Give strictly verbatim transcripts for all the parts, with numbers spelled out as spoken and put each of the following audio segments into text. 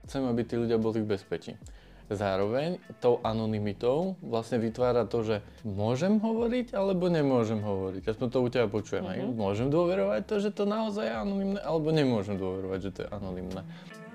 chcem, aby tí ľudia boli v bezpečí. Zároveň tou anonymitou vlastne vytvára to, že môžem hovoriť alebo nemôžem hovoriť. Aspoň to u teba počujem. Mm-hmm. Môžem dôverovať to, že to naozaj je anonymné, alebo nemôžem dôverovať, že to je anonymné.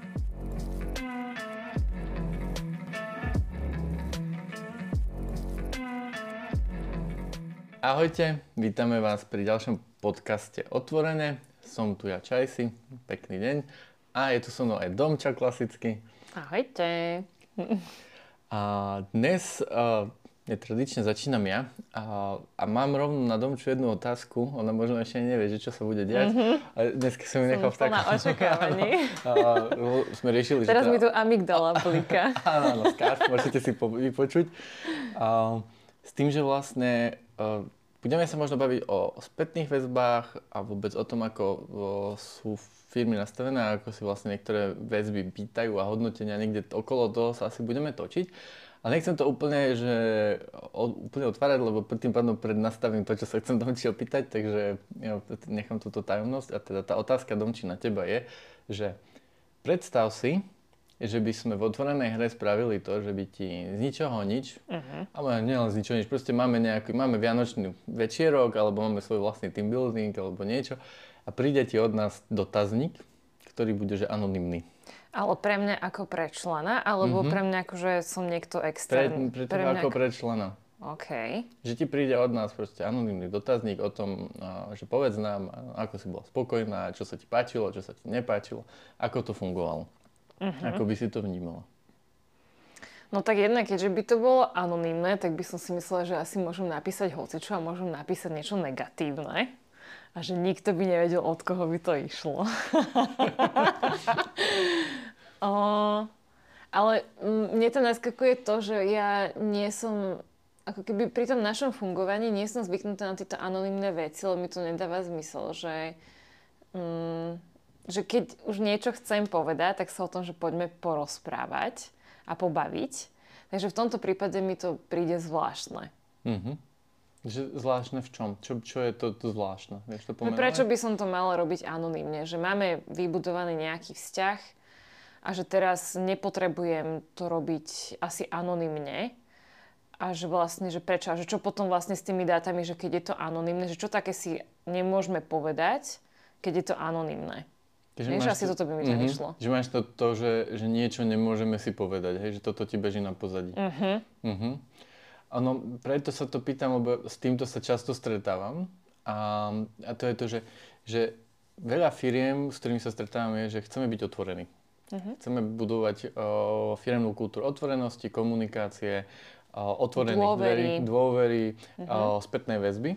Ahojte, vítame vás pri ďalšom podcaste Otvorené. Som tu ja Čajsi, pekný deň. A je tu so mnou aj Domča klasicky. Ahojte. A dnes uh, netradične začínam ja a, a mám rovno na Domču jednu otázku. Ona možno ešte nevie, že čo sa bude diať. Mm-hmm. A dneska som ju nechal v takom... Som plná očakávaní. Sme riešili, Teraz že... mi tu amygdala bliká. Áno, áno, skáž, môžete si po, vypočuť. Uh, s tým, že vlastne... Uh, budeme sa možno baviť o, o spätných väzbách a vôbec o tom, ako o, sú firmy nastavené a ako si vlastne niektoré väzby pýtajú a hodnotenia niekde okolo toho sa asi budeme točiť. A nechcem to úplne, že, o, úplne otvárať, lebo tým pádom prednastavím to, čo sa chcem Domči opýtať, takže ja nechám túto tajomnosť. A teda tá otázka, Domči, na teba je, že predstav si, že by sme v otvorenej hre spravili to, že by ti z ničoho nič, uh-huh. alebo nielen z ničoho nič, proste máme nejaký, máme vianočný večierok, alebo máme svoj vlastný team building, alebo niečo a príde ti od nás dotazník, ktorý bude, že anonymný. Ale pre mňa ako pre člena, alebo uh-huh. pre mňa ako, že som niekto externý? Pre, pre teba pre ako pre člena. OK. Že ti príde od nás proste anonymný dotazník o tom, že povedz nám, ako si bola spokojná, čo sa ti páčilo, čo sa ti nepáčilo, ako to fungovalo. Uh-huh. Ako by si to vnímala? No tak jednak, keďže by to bolo anonymné, tak by som si myslela, že asi môžem napísať hocičo a môžem napísať niečo negatívne. A že nikto by nevedel, od koho by to išlo. o, ale mne to naskakuje to, že ja nie som, ako keby pri tom našom fungovaní nie som zvyknutá na tieto anonymné veci, lebo mi to nedáva zmysel, že... Mm, že keď už niečo chcem povedať, tak sa o tom, že poďme porozprávať a pobaviť. Takže v tomto prípade mi to príde zvláštne. Mm-hmm. Že zvláštne v čom? Čo, čo je to, to zvláštne? Vieš to pomenovať? No prečo by som to mala robiť anonymne? Že máme vybudovaný nejaký vzťah a že teraz nepotrebujem to robiť asi anonymne. A že vlastne, že prečo? A že čo potom vlastne s tými dátami, že keď je to anonymne, že čo také si nemôžeme povedať, keď je to anonymné? Vieš, asi to, toto by mi to uh-huh. nešlo. Že máš to, to že, že niečo nemôžeme si povedať, hej? Že toto ti beží na pozadí. Uh-huh. Uh-huh. Ano, preto sa to pýtam, lebo s týmto sa často stretávam. A, a to je to, že, že veľa firiem, s ktorými sa stretávam, je, že chceme byť otvorení. Uh-huh. Chceme budovať o, firemnú kultúru otvorenosti, komunikácie, o, otvorených dôvery, dverí, dôvery uh-huh. o, spätnej väzby.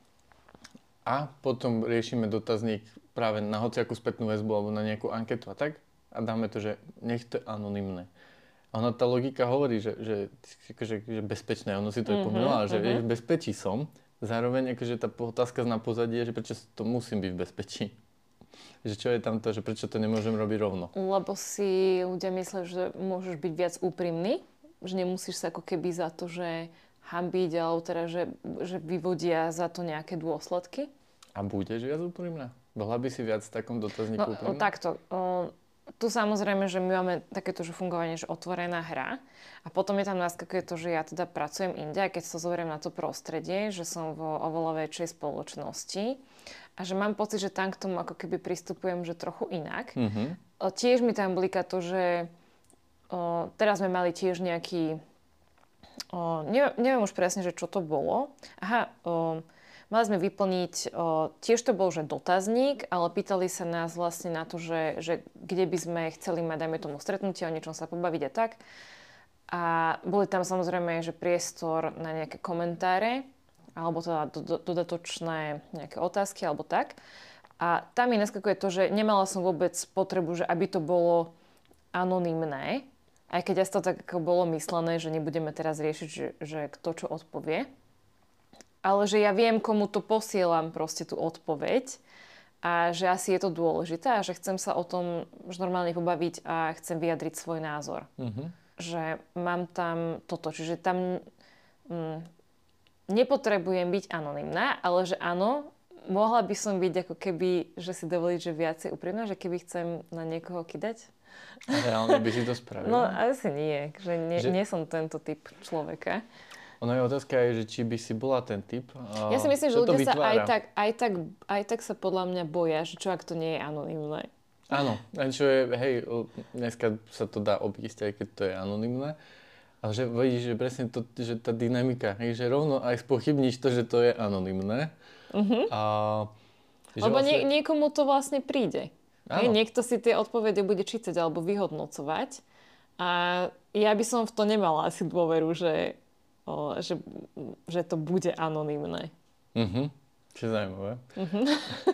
A potom riešime dotazník práve na hociakú spätnú väzbu alebo na nejakú anketu a tak a dáme to, že nech to je anonymné. A ona, tá logika hovorí, že, že, že, že bezpečné, ono si to mm-hmm, pomenovala, že uh-huh. v bezpečí som, zároveň akože tá otázka na pozadí je, že prečo to musím byť v bezpečí. Že čo je tam to, že prečo to nemôžem robiť rovno. Lebo si ľudia myslia, že môžeš byť viac úprimný, že nemusíš sa ako keby za to, že hanbiť, alebo teda, že, že vyvodia za to nejaké dôsledky. A budeš viac úprimná? Bola by si viac v takom dotazníku úprimná? No takto. O, tu samozrejme, že my máme takéto že fungovanie, že otvorená hra. A potom je tam naskakuje to, že ja teda pracujem inde, a keď sa zoberieme na to prostredie, že som vo oveľa väčšej spoločnosti a že mám pocit, že tam k tomu ako keby pristupujem, že trochu inak. Mm-hmm. O, tiež mi tam blíka to, že o, teraz sme mali tiež nejaký O, neviem, neviem už presne, že čo to bolo. Aha, o, mali sme vyplniť, o, tiež to bol, že dotazník, ale pýtali sa nás vlastne na to, že, že kde by sme chceli mať, dajme tomu stretnutie, o niečom sa pobaviť a tak. A boli tam samozrejme, že priestor na nejaké komentáre, alebo teda do, do, dodatočné nejaké otázky, alebo tak. A tam mi naskakuje to, že nemala som vôbec potrebu, že aby to bolo anonymné, aj keď asi to tak ako bolo myslené, že nebudeme teraz riešiť, že, že kto čo odpovie. Ale že ja viem, komu to posielam proste tú odpoveď a že asi je to dôležité a že chcem sa o tom už normálne pobaviť a chcem vyjadriť svoj názor. Uh-huh. Že mám tam toto, čiže tam mm, nepotrebujem byť anonymná, ale že áno, mohla by som byť ako keby, že si dovoliť, že viacej úprimná, že keby chcem na niekoho kydať. A reálne by si to spravila? No asi nie, že nie, Že- nie som tento typ človeka. Ono je otázka aj, že či by si bola ten typ. Ja si myslím, že čo to ľudia sa aj vytvára? tak, aj, tak, aj tak sa podľa mňa boja, že čo ak to nie je anonymné. Áno, a čo je, hej, o, dneska sa to dá obísť, aj keď to je anonymné. Ale že vidíš, že presne to, že tá dynamika, hej, že rovno aj spochybníš to, že to je anonymné. Uh-huh. A, že Lebo vlastne- nie, niekomu to vlastne príde. Hej, Áno. niekto si tie odpovede bude čítať alebo vyhodnocovať. A ja by som v to nemala asi dôveru, že, o, že, že to bude anonymné. Mhm, čo je zaujímavé. Uh-huh.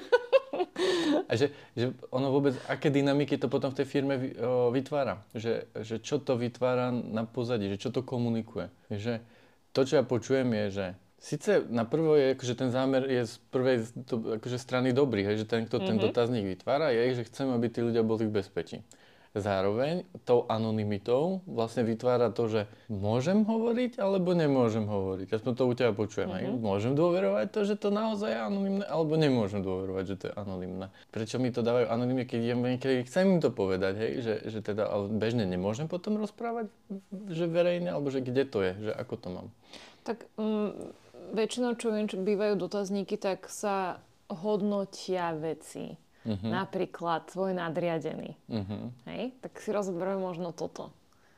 A že, že ono vôbec, aké dynamiky to potom v tej firme vy- o, vytvára. Že, že čo to vytvára na pozadí, že čo to komunikuje. Že to, čo ja počujem je, že síce na prvo je, akože ten zámer je z prvej z- to, akože strany dobrý, hej, že ten, kto ten Mhm. dotazník vytvára, je, že chcem, aby tí ľudia boli v bezpečí. Zároveň tou anonymitou vlastne vytvára to, že môžem hovoriť alebo nemôžem hovoriť. Aspoň to u teba počujem. Mm-hmm. Môžem dôverovať to, že to naozaj je anonymné, alebo nemôžem dôverovať, že to je anonymné. Prečo mi to dávajú anonymne, keď ja niekedy chcem im to povedať, hej? Že, že teda ale bežne nemôžem potom rozprávať, že verejne, alebo že kde to je, že ako to mám. Tak um, väčšinou, čo viem, čo bývajú dotazníky, tak sa hodnotia veci. Uh-huh. Napríklad tvoj nadriadený. Uh-huh. Hej? Tak si rozberme možno toto.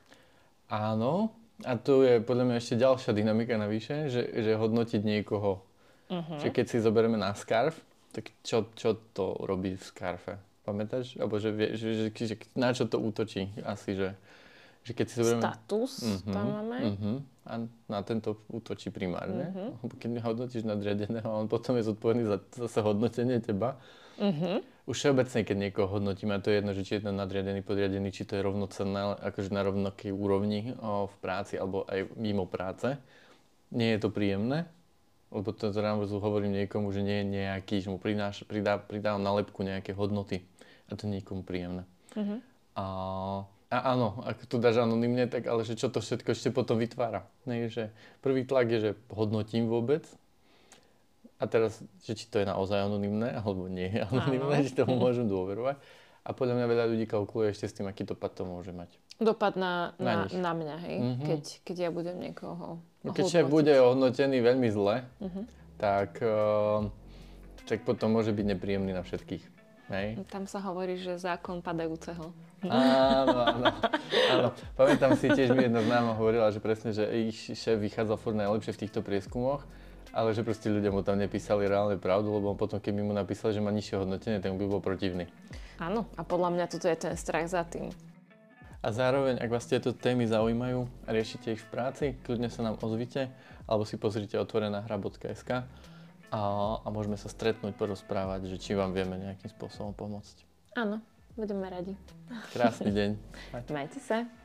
Áno, a tu je podľa mňa ešte ďalšia dynamika navyše, že, že hodnotiť niekoho. Uh-huh. Že keď si zoberieme na scarf, tak čo, čo to robí v scarfe? Pamätáš? Alebo že, vie, že, že, že na čo to útočí? Asi, že, že keď si zoberieme... Status Mhm, tam máme. mhm. A na tento útočí primárne. Mhm. Lebo keď hodnotíš nadriadeného, on potom je zodpovedný za zase hodnotenie teba. Uh-huh. Už všeobecne, keď niekoho hodnotíme, a to je jedno, že či je ten nadriadený, podriadený, či to je rovnocenné, akože na rovnakej úrovni o, v práci alebo aj mimo práce, nie je to príjemné, lebo to zrazu hovorím niekomu, že nie je nejaký, že mu prináš, pridá, pridávam nálepku nejaké hodnoty a to nie je nikomu príjemné. Uh-huh. A, a áno, ak to dáš anonymne, tak ale že čo to všetko ešte potom vytvára. Nie, že prvý tlak je, že hodnotím vôbec. A teraz, že či to je naozaj anonymné, alebo nie je anonymné, Áno. či tomu môžem dôverovať. A podľa mňa veľa ľudí kalkuluje ešte s tým, aký dopad to môže mať. Dopad na, Na na, nich. na mňa, hej? Mhm. Keď, keď ja budem niekoho No keď šéf hodnotiť. bude hodnotený veľmi zle, Mhm. tak, uh, tak potom môže byť nepríjemný na všetkých. Hej? Tam sa hovorí, že zákon padajúceho. Áno, áno, áno. Pamätám si, tiež mi jedna známa hovorila, že presne, že ich šéf vychádzal furt najlepšie v týchto prieskumoch, ale že proste ľudia mu tam nepísali reálne pravdu, lebo on potom, keby mu napísali, že má nižšie hodnotenie, tak by bol protivný. Áno, a podľa mňa toto je ten strach za tým. A zároveň, ak vás tieto témy zaujímajú a riešite ich v práci, kľudne sa nám ozvite, alebo si pozrite otvorená hra bodka es ká a, a môžeme sa stretnúť, porozprávať, že či vám vieme nejakým spôsobom pomôcť. Áno, budeme radi. Krásny deň. Majte sa.